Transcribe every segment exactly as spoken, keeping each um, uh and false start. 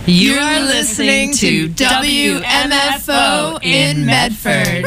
You are listening to W M F O in Medford.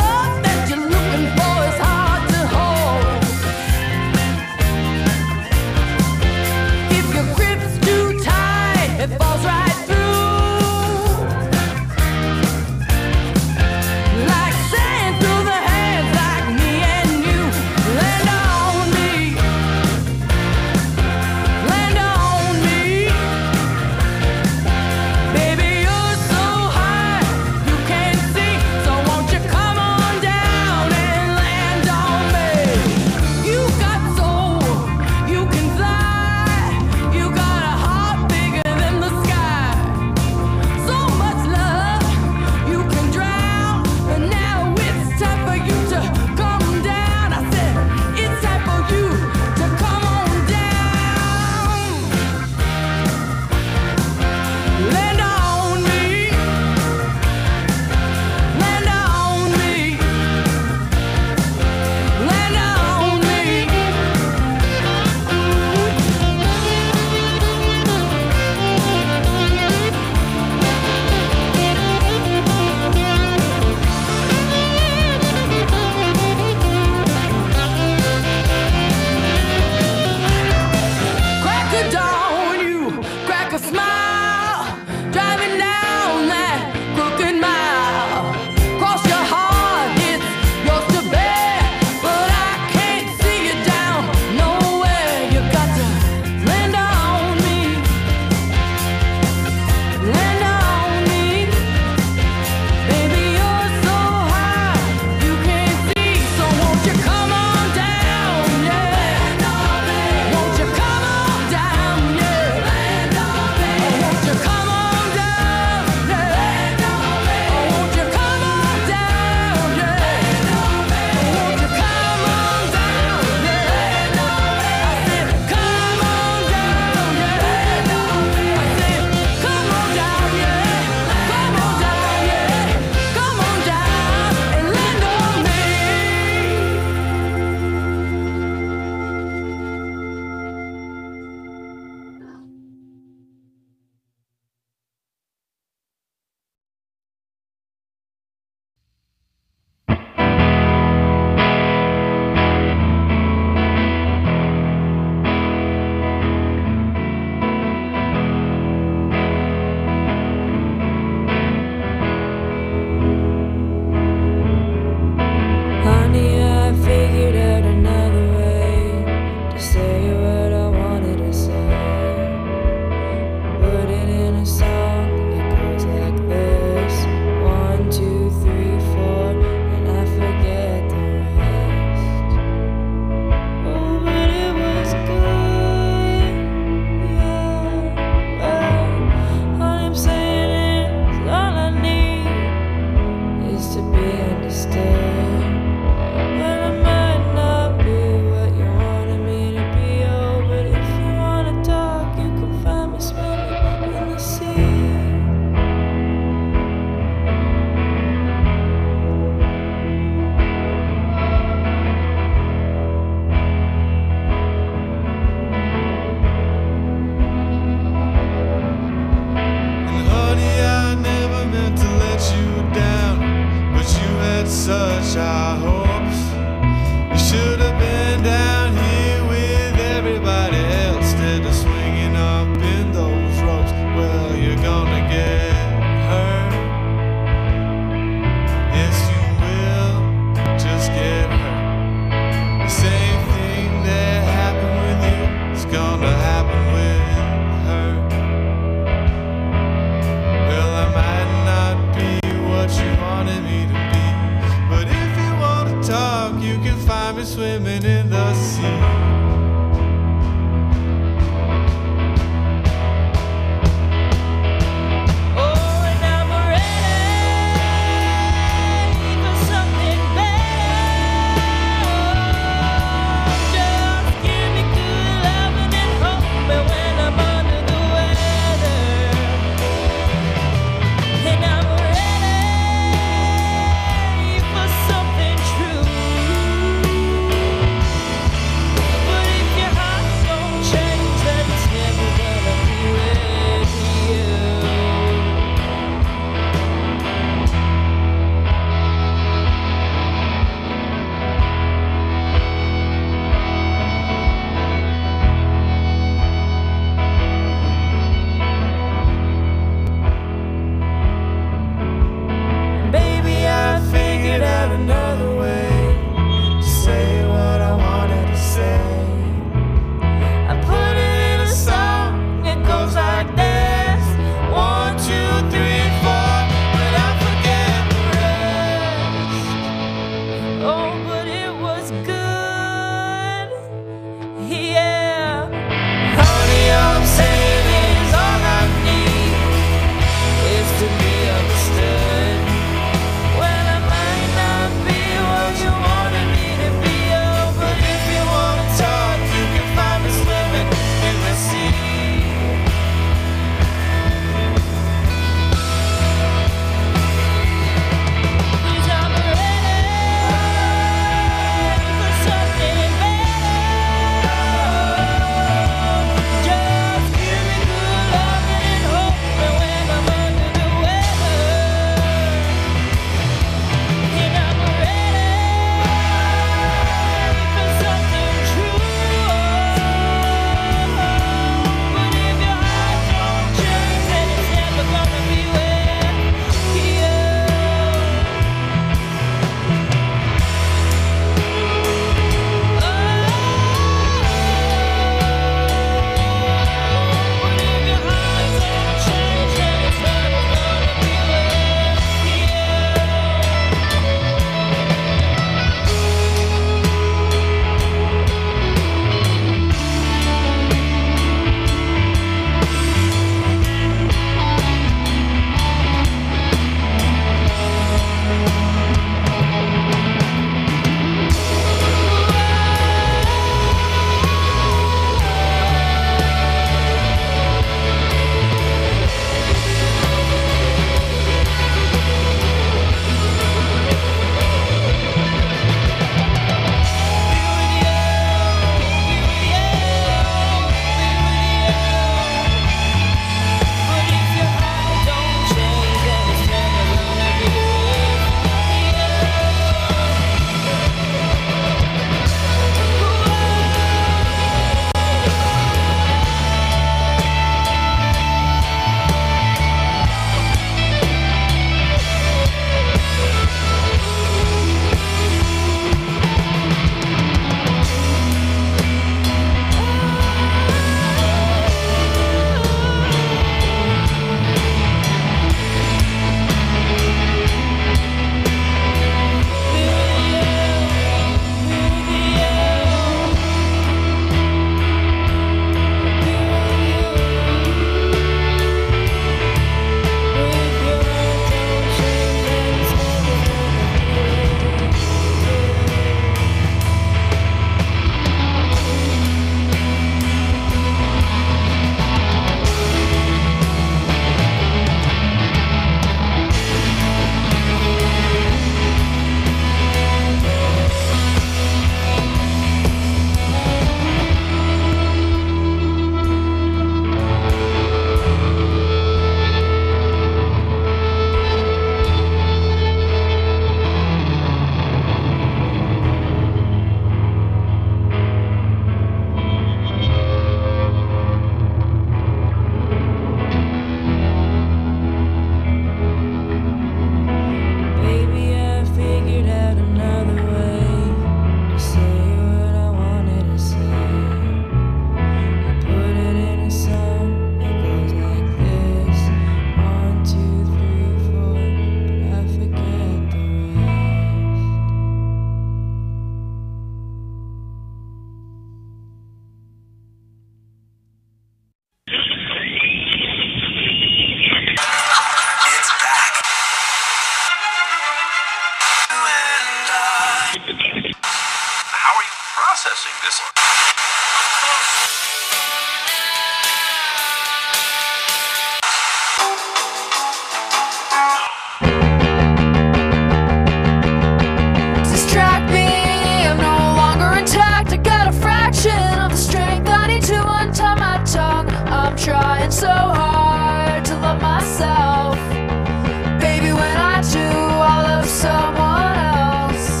trying so hard to love myself. Baby, when I do, I love someone else.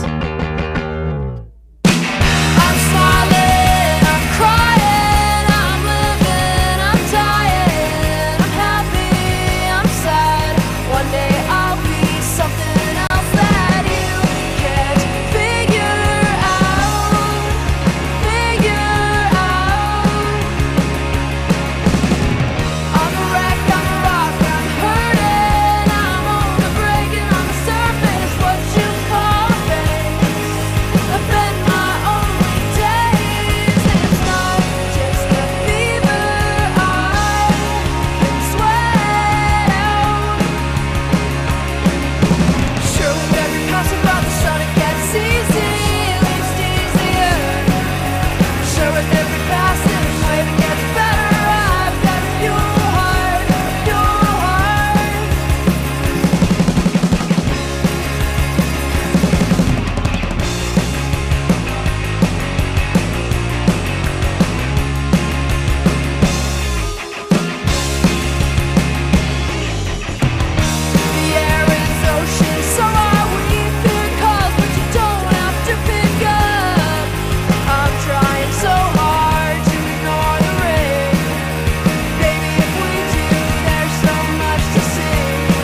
I'm smiling, I'm crying, I'm living, I'm dying. I'm happy, I'm sad. One day I'll be something else that you can't figure out. Figure out. I'm a wreck, I'm a rock, I'm hurting, I'm only breaking on the surface. What you call face, I've been my only days. It's not just a fever I can sweat out. Sure, with every passing by the sun it gets easy, at least easier. Sure, with every passing wave it gets better. I've got a fuel heart, fuel heart. The air is ocean, so are we. Fear calls, but you don't have to pick up. I'm trying so hard to ignore the rain. Baby, if we do, there's so much to see.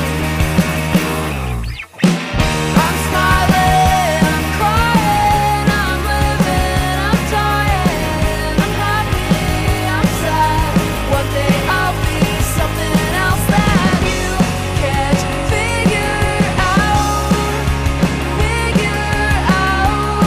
I'm smiling, I'm crying, I'm living, I'm dying. I'm happy, I'm sad. One day I'll be something else that you can't figure out. Figure out.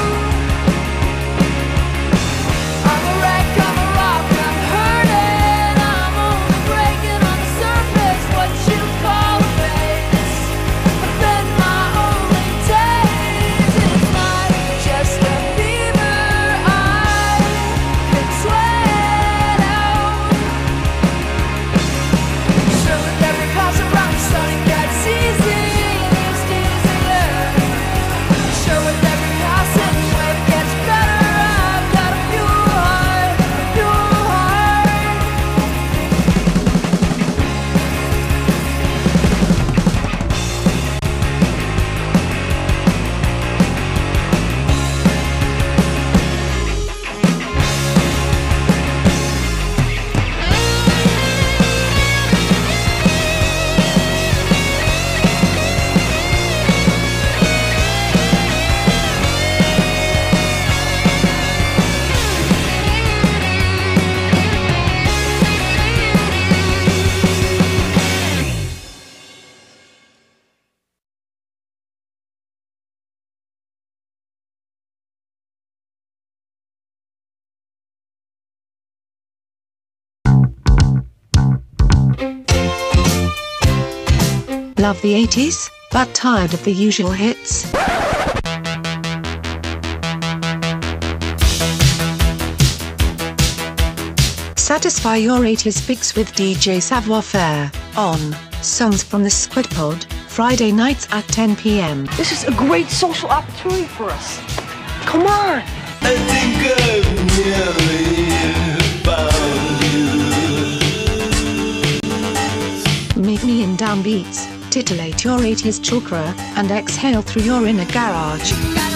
I'm a wreck, I'm a rock, I'm hurting, I'm only breaking on the surface. What you call a face, I've been my only days. It's not just a fever I can sweat out. Sure, with every pass around the sun it gets easy, at least easier. Sure, with every passing wave it gets better. I've got a fuel heart, fuel heart. Love the eighties, but tired of the usual hits? Satisfy your eighties fix with D J Savoir Faire on Songs from the Squid Pod, Friday nights at ten p m This is a great social opportunity for us. Come on. I think I've nearly found you. Meet me in downbeats, titillate your eighties chakra, and exhale through your inner garage.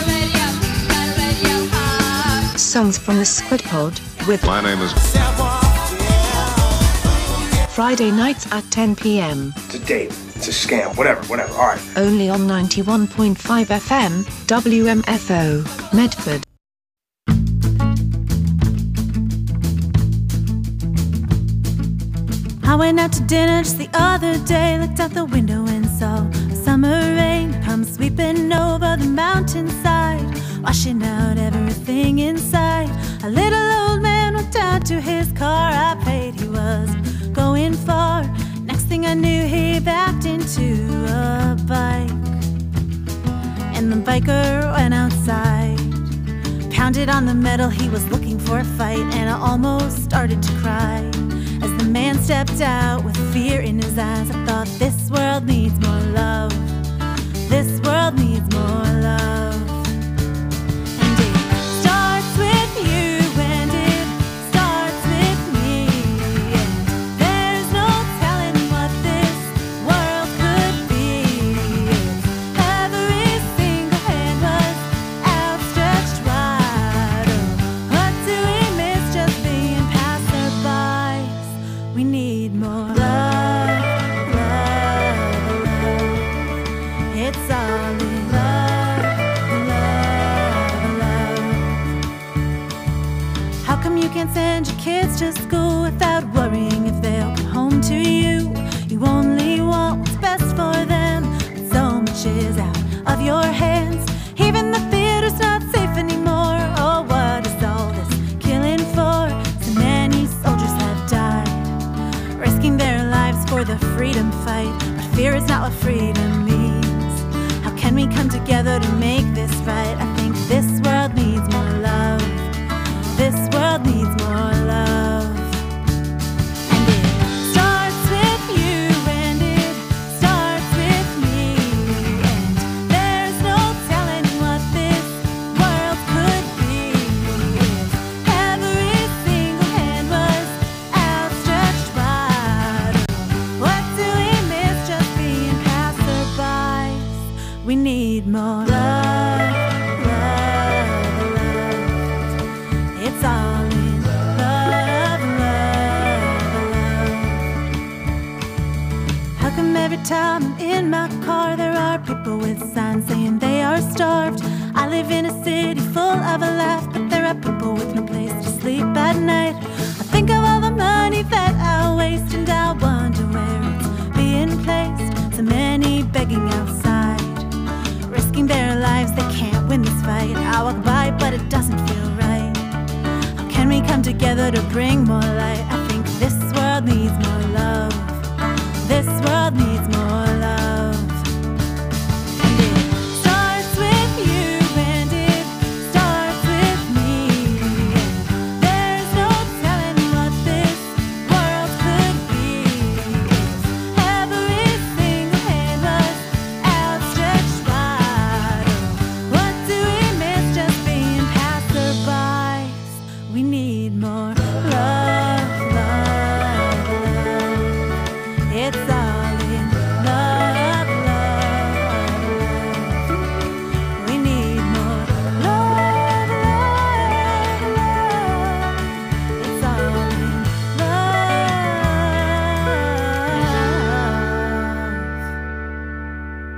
Songs from the Squid Pod, with My name is Friday nights at ten p m It's a date. It's a scam. Whatever, whatever. All right. only on ninety-one point five F M, W M F O, Medford. I went out to dinner just the other day, looked out the window and saw a summer rain come sweeping over the mountainside, washing out everything inside. A little old man went down to his car, I prayed he was going far. Next thing I knew, he backed into a bike, and the biker went outside, pounded on the metal, he was looking for a fight, and I almost started to cry. As the man stepped out with fear in his eyes, I thought, this world needs more love. This world needs more love. And it starts with you, and it starts with me. And there's no We need more love, love, love. It's all in love, love, love. How come you can't send your kids to school without worrying if they'll come home to you? You only want what's best for them, but so much is out of your hands. Even the theater's not safe anymore. Oh, what is all this killing for? So many soldiers have died, risking their lives for the freedom fight. But fear is not what freedom means. How can we come together to make this right? I think this world needs more love. This world needs more love. And it starts with you, and it starts with me. And there's no telling what this world could be if every single hand was outstretched wide. What do we miss just being passerbys? We need more love, love, love. It's all in love, love, love. How come every time I'm in my car there are people with signs saying they are starved? I live in a city full of a laugh, but there are people with no place to sleep at night. I think of all the money that I waste, and I wonder where it's being placed. So many begging outside, risking their lives, they can't win this fight. I walk by, but it doesn't feel right. How can we come together to bring more light? I think this world needs more love. This world needs more love. And it starts with you, and it starts with me. And there's no telling what this world could be if every single hand was outstretched wide. Oh, what do we miss just being passerbys? We need more love, love, love. It's all in love, love, love. We need more love, love, love. It's all in love.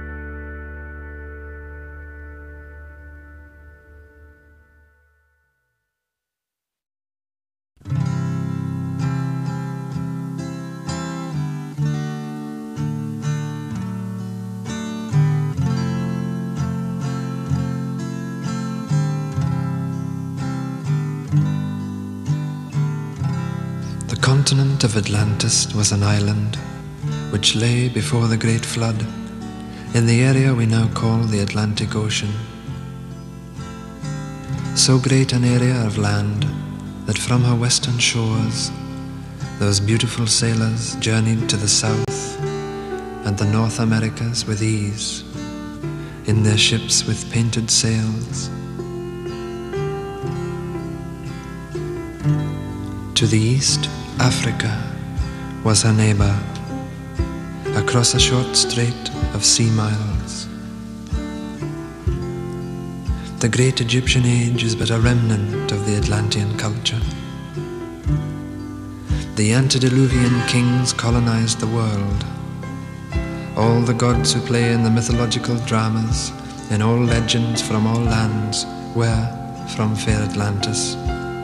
The continent of Atlantis was an island which lay before the great flood in the area we now call the Atlantic Ocean. So great an area of land that from her western shores those beautiful sailors journeyed to the South and the North Americas with ease in their ships with painted sails. To the east, Africa was her neighbor, across a short strait of sea miles. The great Egyptian age is but a remnant of the Atlantean culture. The antediluvian kings colonized the world. All the gods who play in the mythological dramas, in all legends from all lands, were from fair Atlantis.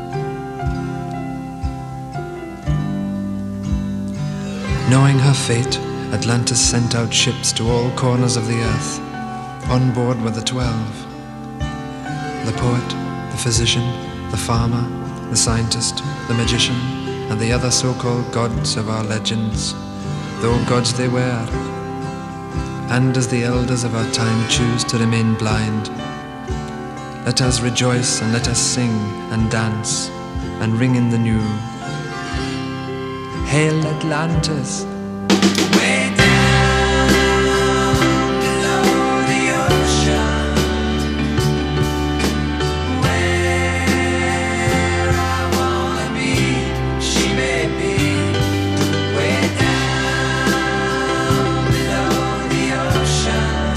Knowing her fate, Atlantis sent out ships to all corners of the earth. On board were the twelve: the poet, the physician, the farmer, the scientist, the magician, and the other so-called gods of our legends, though gods they were. And as the elders of our time choose to remain blind, let us rejoice and let us sing and dance and ring in the new. Hail Atlantis! Way down below the ocean, where I wanna be, she may be. Way down below the ocean,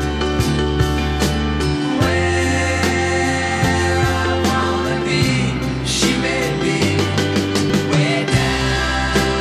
where I wanna be, she may be. Way down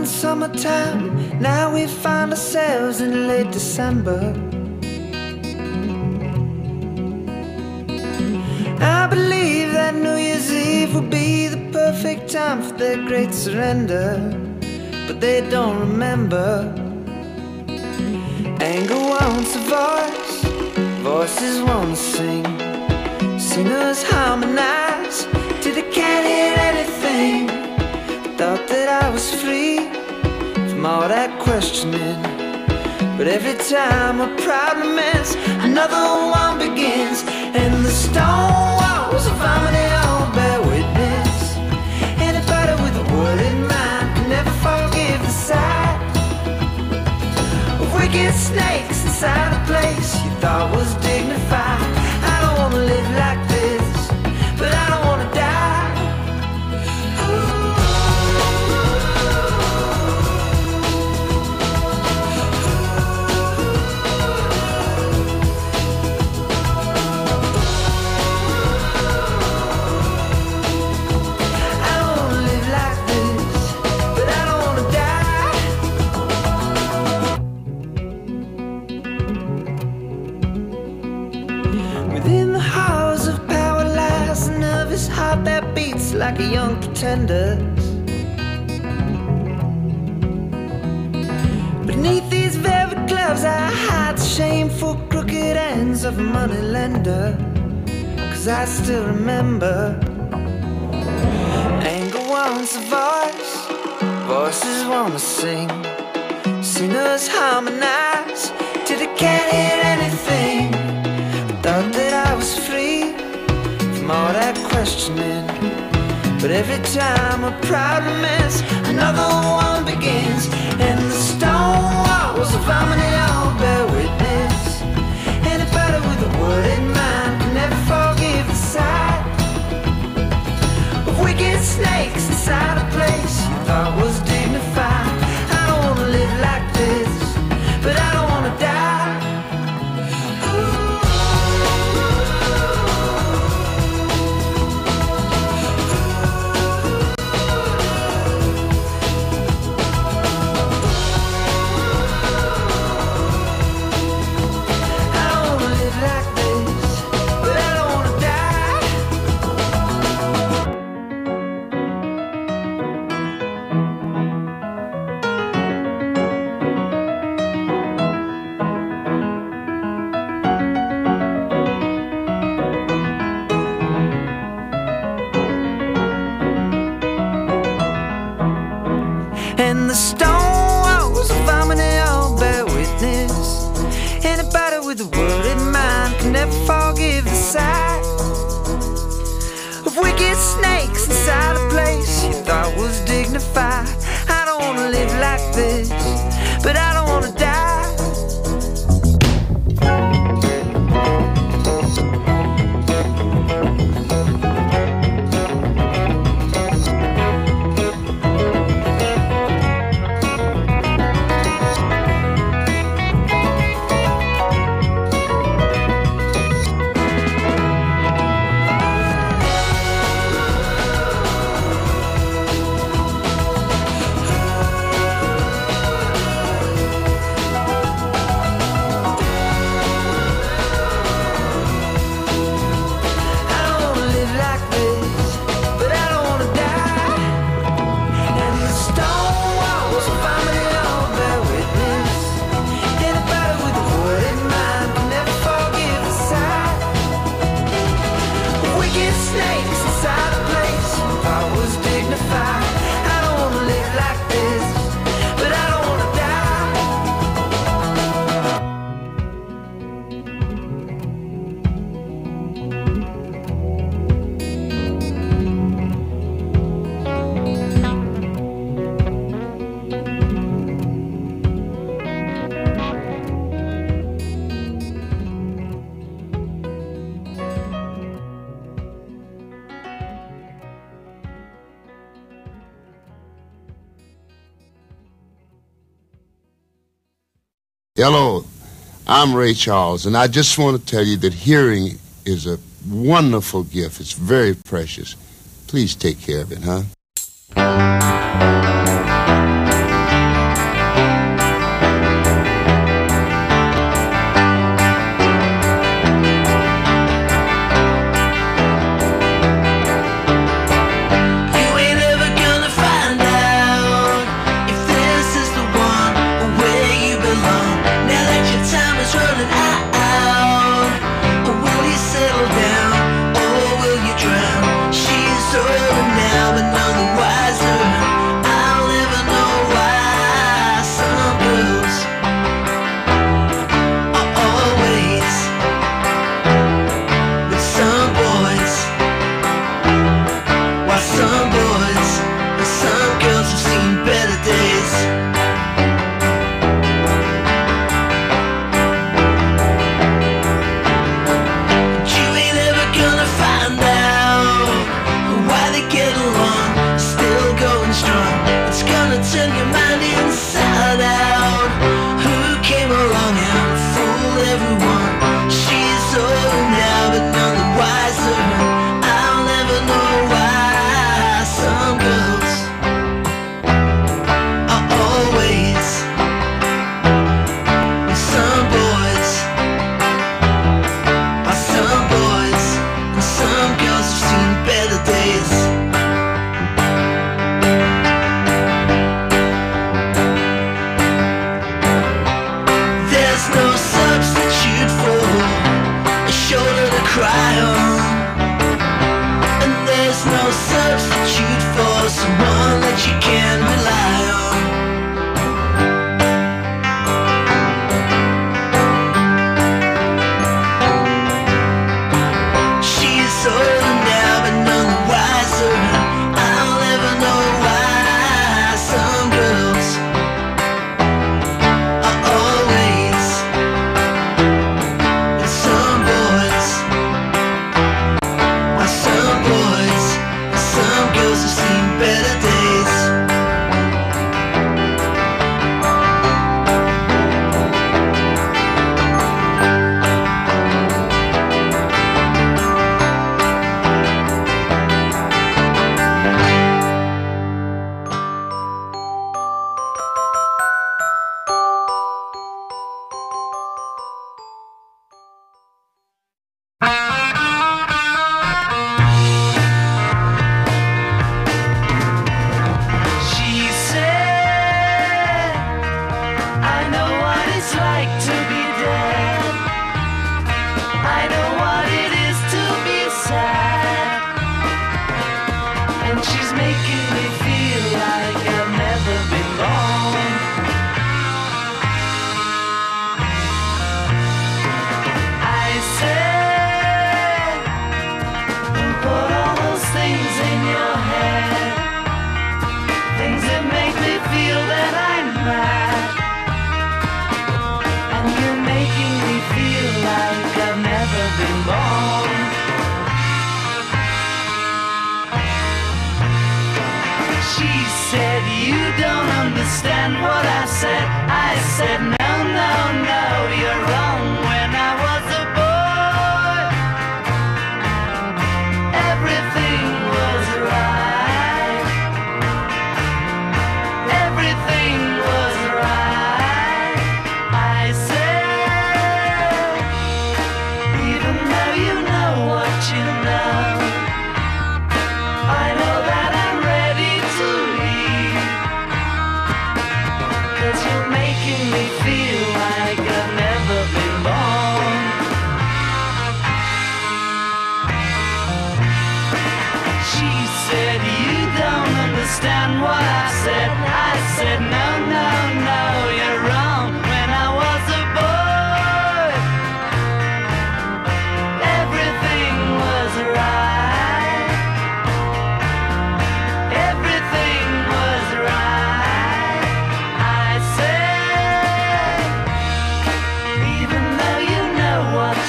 in summertime. Now we find ourselves in late December. I believe that New Year's Eve will be the perfect time for their great surrender, but they don't remember. Anger wants a voice, voices want to sing. Singers harmonize till they can't hear anything. Thought that I was free from all that questioning, but every time a problem ends, another one begins. And the stone walls of harmony all bear witness. Anybody with a word in mind can never forgive the sight of wicked snakes inside a place you thought was dignified. I don't wanna live like this, but I don't wanna die. Heart that beats like a young pretender's. Beneath these velvet gloves I hide the shameful crooked ends of a money lender. Cause I still remember. Anger wants a voice, voices wanna sing. Singers harmonize till they can't hear anything. Thought that I was free from all that questioning, but every time a problem ends, another one begins. And the stone walls of harmony all bear witness. Anybody with a word in mind can never forgive the sight of wicked snakes inside a place you thought was dignified. I don't wanna live like this, but I don't wanna die. And the stone walls of harmony all bear witness. Anybody with a word in mind can never forgive the sight of wicked snakes inside a place you thought was dignified. I don't wanna live like this, but I don't wanna die. Hello, I'm Ray Charles, and I just want to tell you that hearing is a wonderful gift. It's very precious. Please take care of it, huh?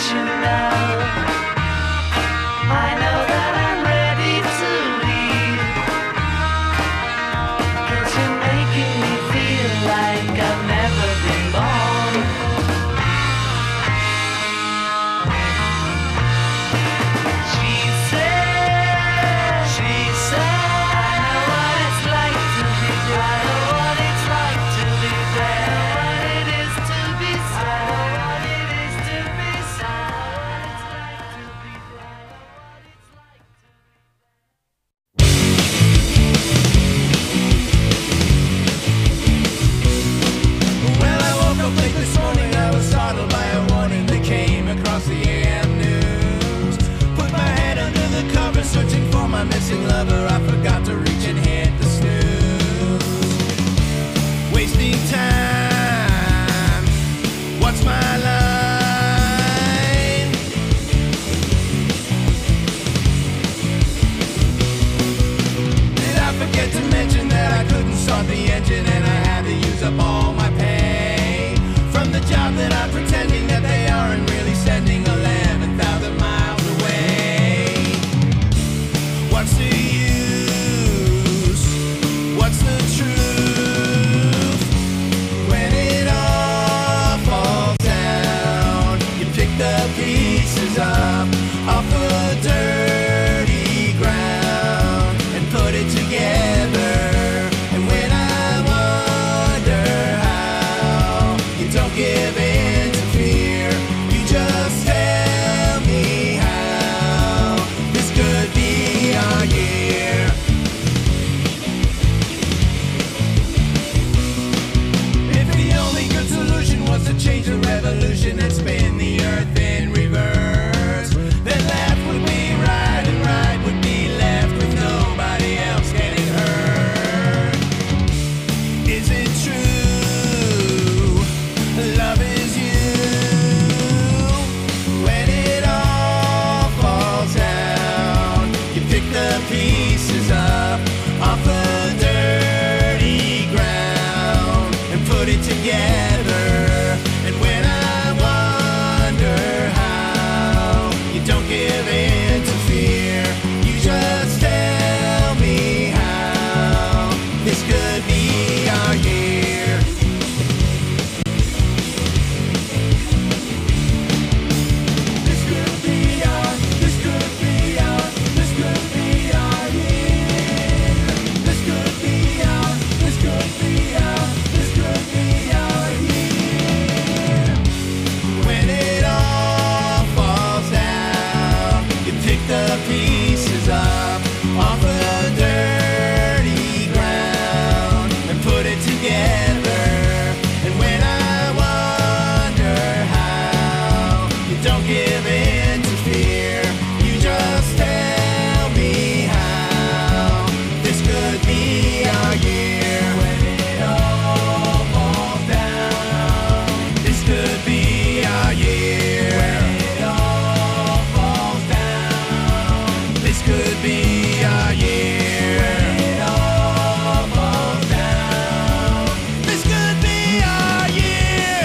you now. I know that I'm ready to leave, 'cause you're making me feel like I've never been born. She said, she said, I know what it's like to be there. I know what it's like to be there. I know what it is to be sad. I know what it is to be sad. I know what it's like to be there. I know what it's like to Well, I woke up late this morning. I was startled by a warning that came across the A M news. Put my head under the covers, searching for my missing lover. I forgot to reach and hit the snooze. Wasting time. What's my line? Did I forget to mention that I couldn't start the engine and I had to use up all my pay from the job that I'm pretending that they aren't really sending eleven thousand miles away? What's the use? What's the truth? When it all falls down, you pick the pieces up off the dirty ground and put it together. And when I wonder how you don't give in to fear, you just tell me how this could be our year. If the only good solution was to change the revolution and spin the earth in reverse, then left would be right and right would be left with nobody else getting hurt. Is it true? Love is you. When it all falls down, you pick the pieces up off the dirty ground and put it together. And when I wonder how you don't give in to fear, you just tell me how this could be our year. This could be our, this could be our, this could be our year. This could be our, this could be our, this could be our year. When it all falls down, you pick the pieces up off the dirty ground and put it together. And when I wonder how you don't give in to fear, you just tell me how this could be our year. When it all falls down, this could be our year. When it all falls down, this could be our year. When it all falls down, this could be our year.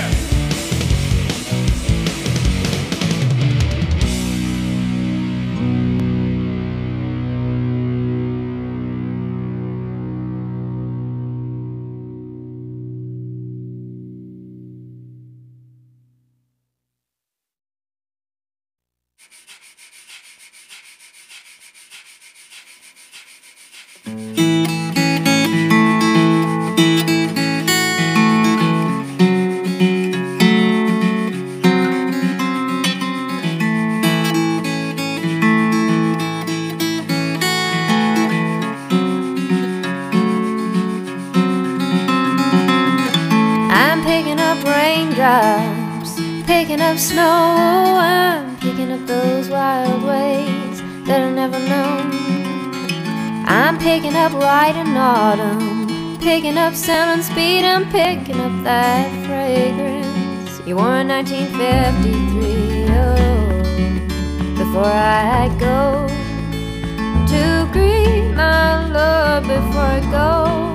I'm picking up raindrops, picking up snow. I'm picking up those wild ways that I've never known. I'm picking up light and autumn, picking up sound and speed. I'm picking up that fragrance you wore in nineteen fifty-three. Oh, before I go to greet my love, before I go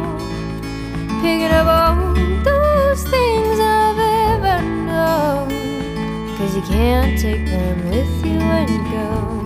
picking up all those things I've ever known. 'Cause you you can't take them with you when you go.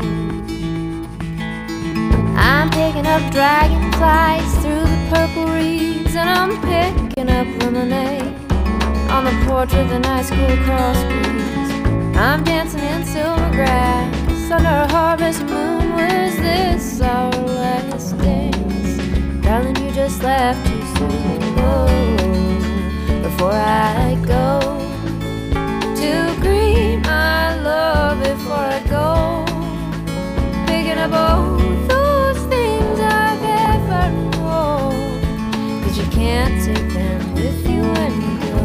I'm picking up dragonflies through the purple reeds, and I'm picking up lemonade on the porch with a nice cool cross breeze. I'm dancing in silver grass under a harvest moon. Was this our last dance? Darling, you just left too soon. Oh, before I go to greet my love, before I go picking up all those things I've ever known, 'cause you can't take them with you when you go.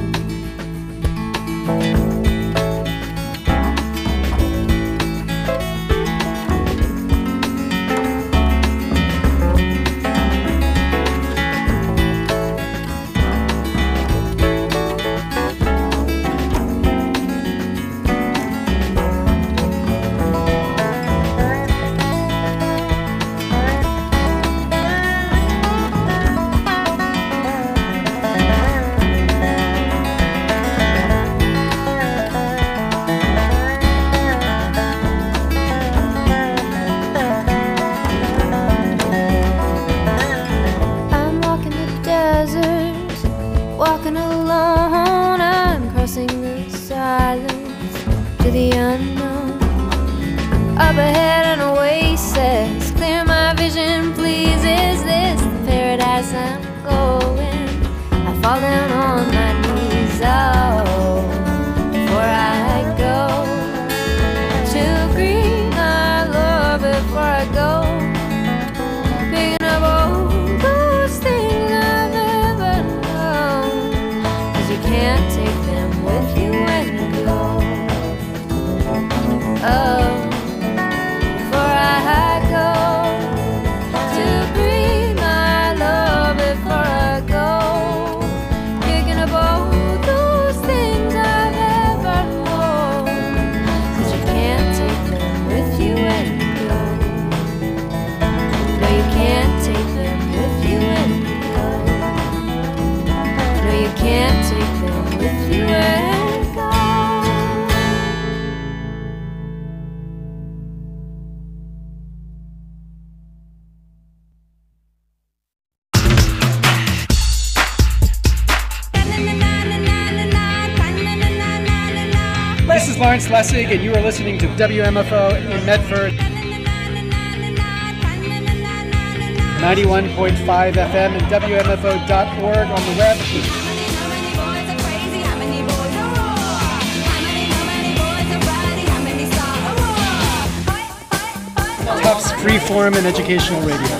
Walking alone, I'm crossing the silence to the unknown. Up ahead an oasis, clear my vision, please. Is this the paradise I'm going? I fall down on my knees, oh, before I go to greet my love, before I go picking up all those things I've ever known. You can't take them with you when you go. Oh, before I go to greet my love, before I go picking up all those things I've ever known. 'Cause you can't take them with you when you go. No, you can't take them with you when you go. No, you can't take them with you when you go. This is Lawrence Lessig, and you are listening to W M F O in Medford. ninety-one point five F M and W M F O dot org on the web. Tufts Freeform and Educational Radio.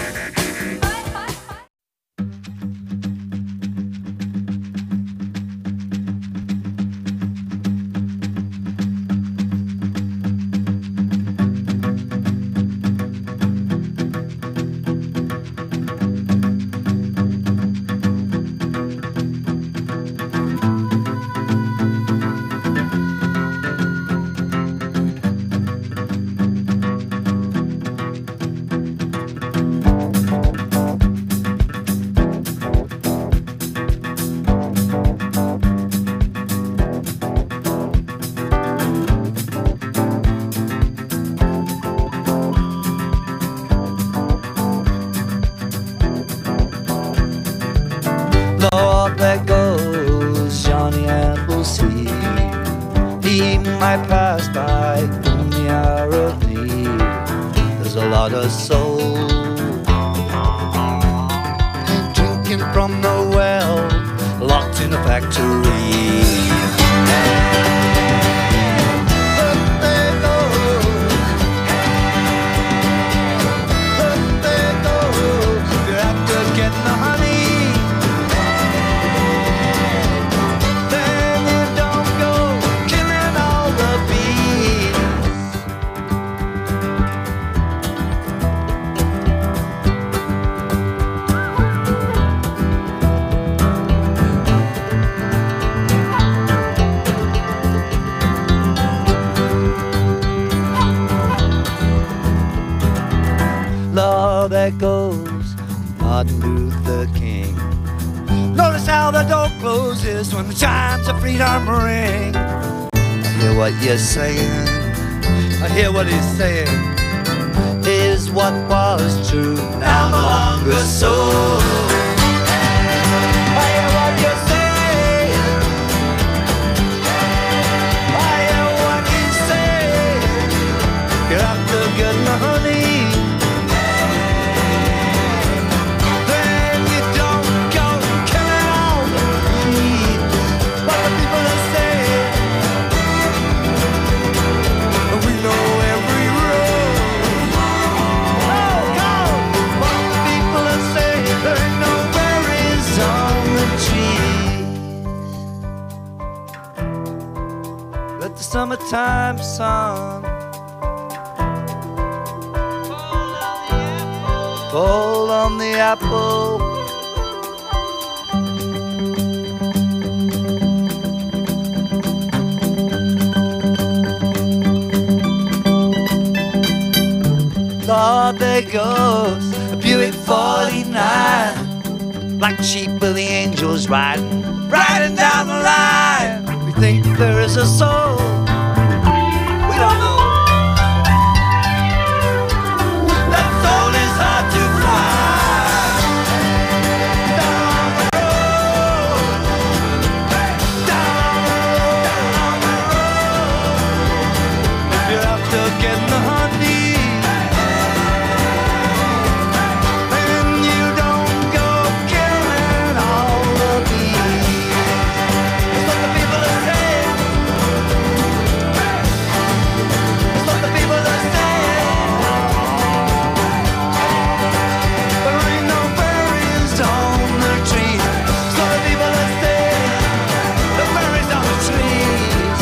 Lord, there goes Johnny Appleseed. He might pass by in the hour of need. There's a lot of soul and drinking from the well, locked in a factory. Lord, there goes Martin Luther King. Notice how the door closes when the chimes of freedom ring. hear what you're saying. I hear what he's saying. Is what was true now no longer so? I hear what you're saying. I hear what he's saying. You're after good money. Then you don't go killing all the weed. What the people are saying. We know every road. Oh, go! What the people are saying. There ain't no berries on the trees. Let the summertime sun fall on the apple. Lord, there goes a Buick forty-nine. Black sheep of the angels riding, riding down the line. We think there is a soul. We don't know. That soul is hard to find. Down the road, down the road, down the road. If you're after getting the honey, then you don't go killing all the bees. That's what the people are saying. That's what the people are saying. There ain't no berries on the trees. That's what the people are saying. The berries on the trees.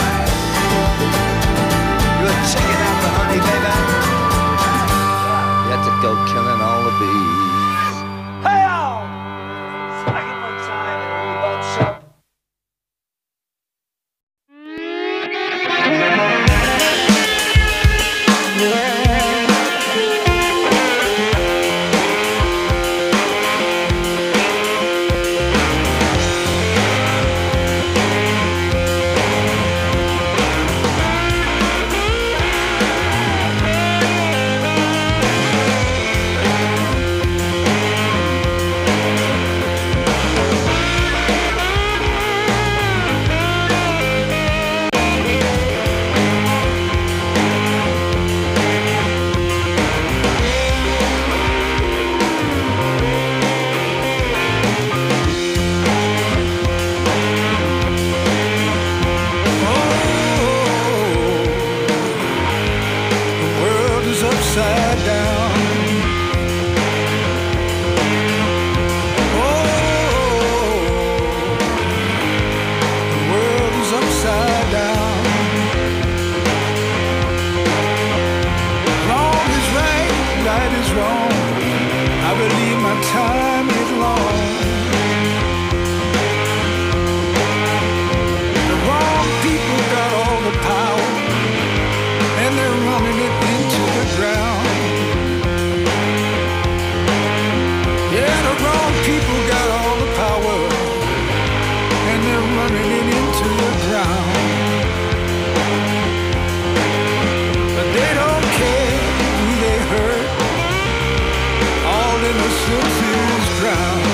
You're checking out the honey, baby. You have to go killing all the bees. Hey, y'all! Second one time in a remote shop. The world is upside down. Oh, the world is upside down. Wrong is right, right is wrong. I believe my time is long. The wrong people got all the power, and they're running it into the ground. Yeah, the wrong people got all the power, and they're running it into the ground. But they don't care who they hurt. All innocence is drowned.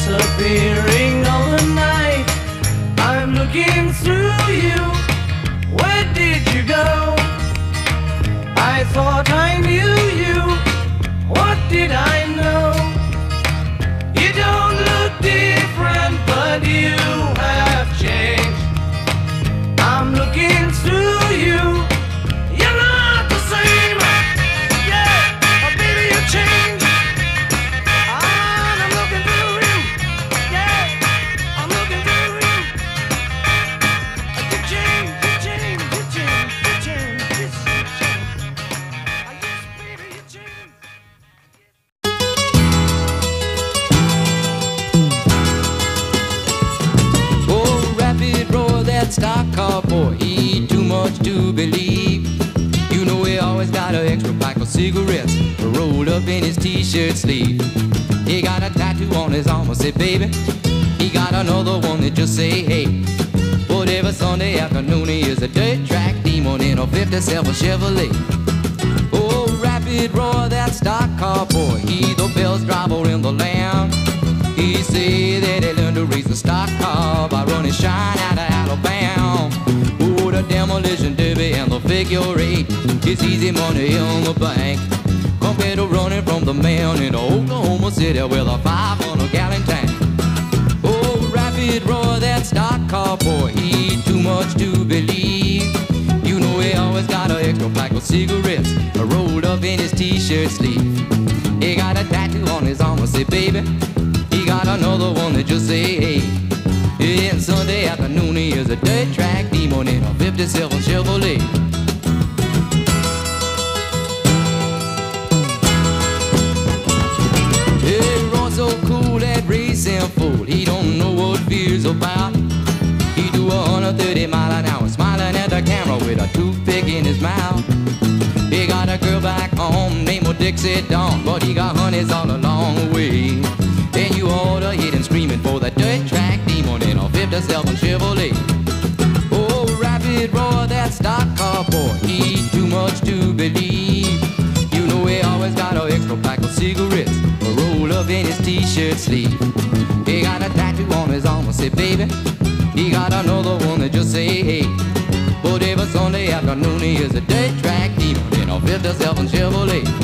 disappearing on the night. I'm looking through you. Where did you go? I thought I knew you. What did I know? You don't look different, but you have changed. I'm looking through you. You're not the same. Yeah, oh, baby, you changed. And I'm looking through you. Yeah, I'm looking through you. You changed, you changed, you changed, you changed, you changed. Oh, yes, baby, you changed. Oh, rapid roar, that stock car boy, he too much to believe. You know he always got an extra pack of cigarettes rolled up in his t-shirt sleeve. He got a tattoo on his arm, I say, baby. He got another one that just say, hey. But every Sunday afternoon he is a dirt track demon in a fifty-seven Chevrolet. Oh, rapid roar, that stock car boy, he the best driver in the land. He say that he learned to race the stock car by running shine out of Alabama. Oh, the demolition derby and the figure eight, it's easy money in the bank compared to running from the man in Oklahoma City with a five hundred gallon tank. Oh, rapid roar, that stock car boy, he too much to believe. You know he always got an extra pack of cigarettes rolled up in his t-shirt sleeve. He got a tattoo on his arm, I say, baby. He got another one that just say, hey. And Sunday afternoon he is a dirt track demon in a fifty-seven Chevrolet. He runs so cool, that racing fool, he don't know what fear's about. He do one hundred thirty mile an hour, smiling at the camera with a toothpick in his mouth. He got a girl back home named Dixie Dawn, but he got honeys all along the way. And you ought to hit him screaming for the dirt track demon in a fifty-seven Chevrolet. Oh, rapid roar, that stock car boy, he too much to believe. You know he always got an extra pack of cigarettes rolled up in his t-shirt sleeve. He got a tattoo on his arm, I say, baby. He got another one that just say, hey. But every Sunday afternoon he is a dirt track demon in a fifty-seven Chevrolet.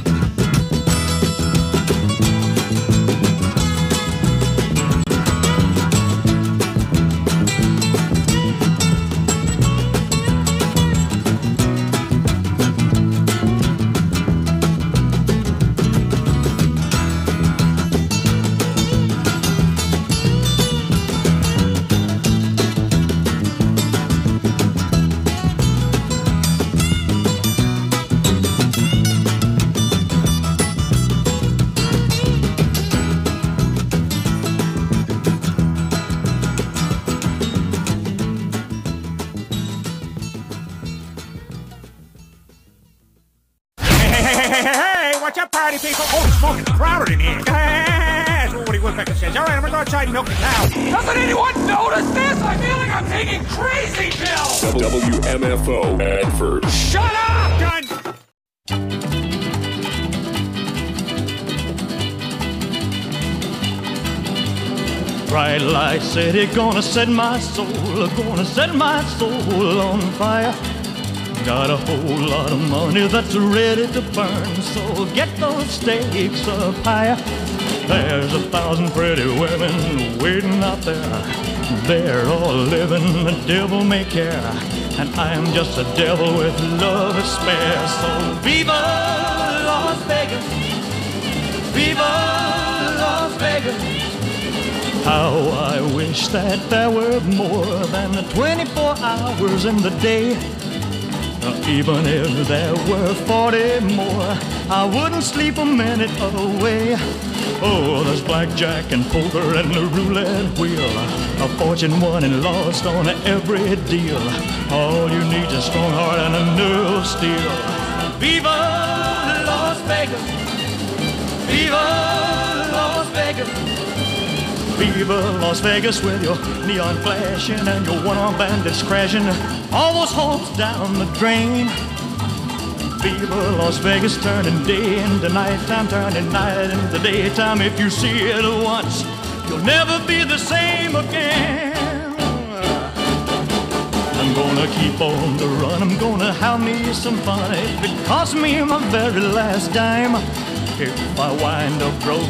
Milk the cow. Doesn't anyone notice this? I feel like I'm taking crazy pills. W M F O advert. Shut up! Done. Bright light city, gonna set my soul, gonna set my soul on fire. Got a whole lot of money that's ready to burn, so get those stakes up higher. There's a thousand pretty women waiting out there. They're all living the devil may care, and I'm just a devil with love to spare. So viva Las Vegas, viva Las Vegas. How I wish that there were more than twenty-four hours in the day. Even if there were forty more, I wouldn't sleep a minute away. Oh, there's blackjack and poker and the roulette wheel, a fortune won and lost on every deal. All you need is a strong heart and a nerve of steel. Viva Las Vegas, viva Las Vegas, viva Las Vegas with your neon flashing and your one-armed bandits crashing all those hopes down the drain. Viva Las Vegas, turning day into nighttime, turning night into daytime. If you see it once, you'll never be the same again. I'm gonna keep on the run, I'm gonna have me some fun. If it costs me my very last dime, if I wind up broke,